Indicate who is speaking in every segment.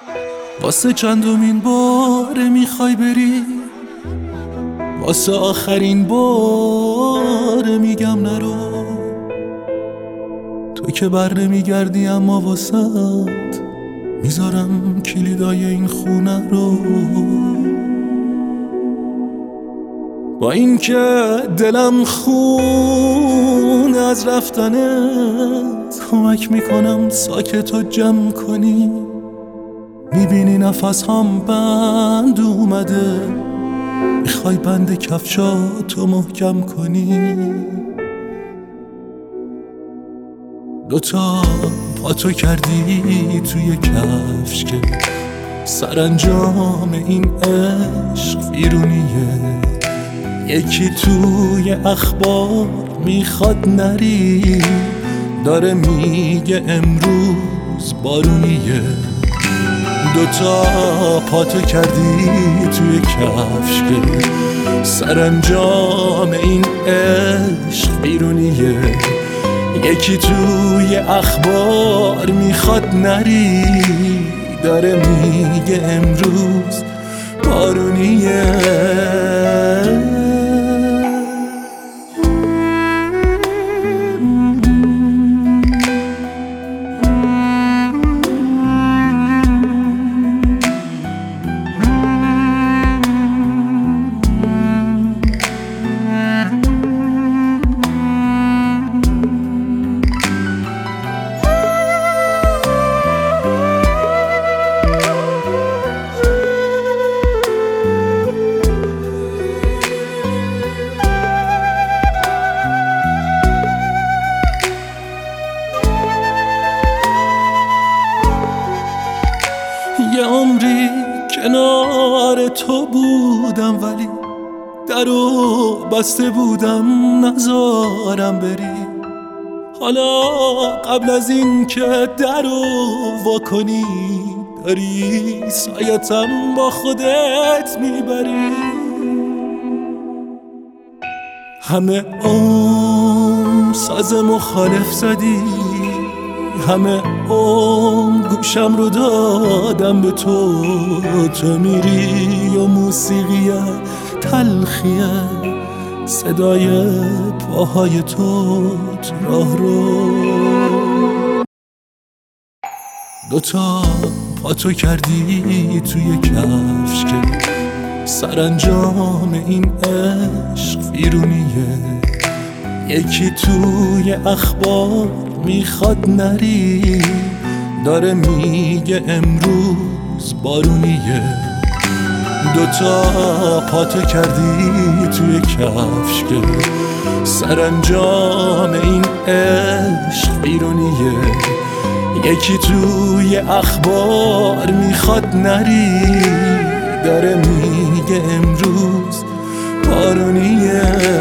Speaker 1: واسه چندمین بار میخوای بری، واسه آخرین بار میگم نرو. تو که بر نمیگردی اما واسط میذارم کلیدای این خونه رو. با این که دلم خون از رفتنت، کمک میکنم ساکت و جمع کنی. میبینی نفس هم بند اومده، میخوای بند کفشاتو محکم کنی. دوتا پاتو کردی توی کفش که سرانجام این عشق ویرونیه. یکی توی اخبار میخواد نری، داره میگه امروز بارونیه. دوتا پاتو کردی توی کفش که سرانجام این عشق بیرونیه. یکی توی اخبار میخواد نری، داره میگه امروز بارونیه. یه عمری کنار تو بودم، ولی درو بسته بودم نذارم بری. حالا قبل از این که درو وا کنی، داری سایتم با خودت میبری. همه ساز مخالف زدی، همه گوشم رو دادم به تو. تو میری و موسیقی تلخیه، صدای پاهای تو راه رو. دوتا پاتو کردی توی کفش که سرانجام این عشق ویرونیه. یکی توی اخبار میخواد نری، داره میگه امروز بارونیه. دوتا پاتو کردی توی کفش که سرانجام این عشق بیرونیه. یکی توی اخبار میخواد نری، داره میگه امروز بارونیه.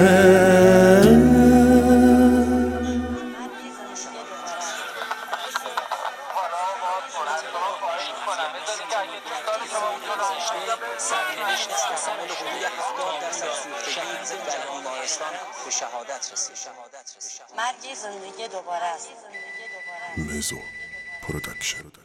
Speaker 2: مرگ زندگی دوباره است.
Speaker 3: مزو پروداکشن.